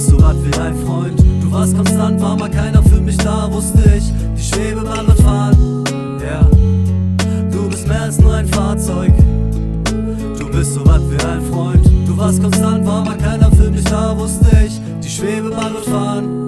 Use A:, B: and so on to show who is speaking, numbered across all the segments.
A: bist so was wie ein Freund. Du warst konstant, war mal keiner für mich da, wusste ich, die Schwebebahn wird fahren. Ja, du bist mehr als nur ein Fahrzeug. Du bist so was wie ein Freund. Du warst konstant, war mal keiner für mich da, wusste ich, die Schwebebahn wird fahren.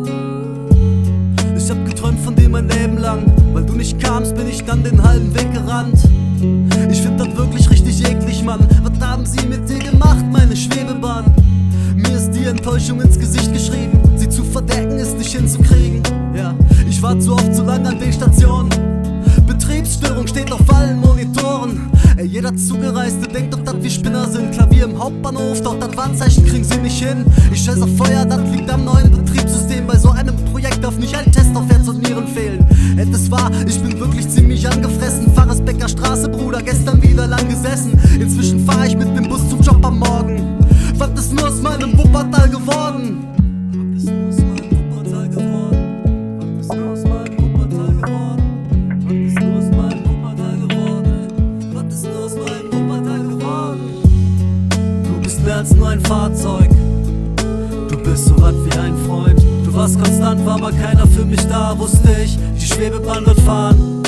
A: Ich hab geträumt von dir mein Leben lang. Weil du nicht kamst, bin ich dann den halben Weg gerannt. Ich find das wirklich richtig eklig, Mann. Was haben sie mit dir gemacht, meine Schwebebahn? Mir ist die Enttäuschung ins Gesicht geschrieben. Sie zu verdecken ist nicht hinzukriegen. Ja, ich war zu oft zu lang an den Stationen. Betriebsstörung steht auf allen Monitoren. Ey, jeder Zugereiste denkt doch, dass wir Spinner sind. Klavier im Hauptbahnhof, doch das Warnzeichen kriegen sie nicht hin. Ich scheiß auf Feuer, das liegt am neuen Betriebssystem. Bei so einem Projekt darf nicht ein Test auf Herz und Nieren fehlen. Es war, ich bin wirklich ziemlich angefressen. Pfarrersbecker Straße, Bruder, gestern wieder lang gesessen. Inzwischen fahr ich mit dem Bus zum Job am Morgen. Was ist nur aus meinem Wuppertal geworden? Was ist nur aus meinem Wuppertal geworden? Was ist nur aus meinem Wuppertal geworden? Was ist nur aus meinem Wuppertal geworden? Was ist nur aus meinem Wuppertal geworden? Du bist mehr als nur ein Fahrzeug. Du bist so was wie ein Freund. Du warst konstant, war aber keiner für mich da, wusste ich, die Schwebebahn wird fahren.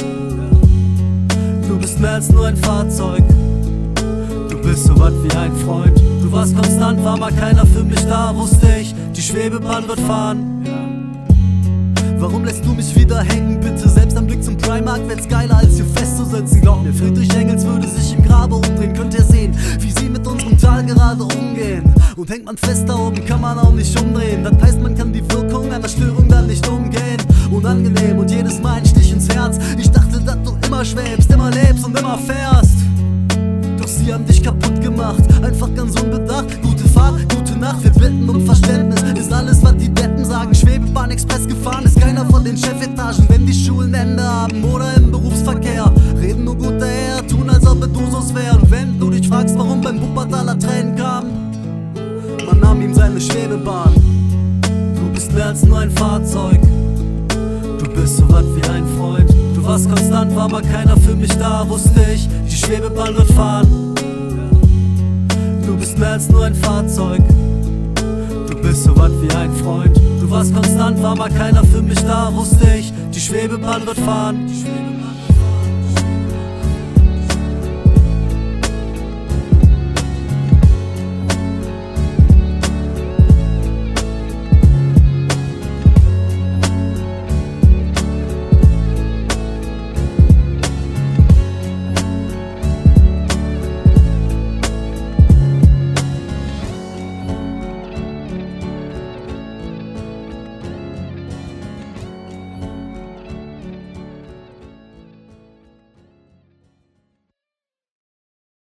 A: Du bist mehr als nur ein Fahrzeug. Du bist so was wie ein Freund. Du warst konstant, war mal keiner für mich da, wusste ich, die Schwebebahn wird fahren. Warum lässt du mich wieder hängen, bitte? Selbst am Blick zum Primark wär's geiler, als hier festzusitzen. Glaub mir, Friedrich Engels würde sich im Grabe umdrehen. Könnt ihr sehen, wie sie mit unserem Tal gerade umgehen. Und hängt man fest da oben, kann man auch nicht umdrehen. Das heißt, man kann die Wirkung einer Störung dann nicht umgehen. Unangenehm und jedes Mal ein Stich ins Herz. Ich dachte, dass du immer schwebst, immer lebst und immer fährst. Doch sie haben dich kaputt gemacht, einfach ganz unbedacht. Gute Fahrt, gute Nacht, wir bitten um Verständnis. Ist alles, was die Deppen sagen. Schwebebahn Express gefahren ist keiner von den Chefetagen. Wenn die Schulen Ende haben oder im Berufsverkehr, reden nur gut daher, tun als ob es Usus wär. Und wenn du dich fragst, warum beim Wuppertaler Tränen kamen, man nahm ihm seine Schwebebahn. Du bist mehr als nur ein Fahrzeug. Du bist so was wie ein Freund. Du warst konstant, war aber keiner für mich da, wusste ich, die Schwebebahn wird fahren. Du bist mehr als nur ein Fahrzeug. Du bist so was wie ein Freund. Du warst konstant, war mal keiner für mich da, wusste ich, die Schwebebahn wird fahren.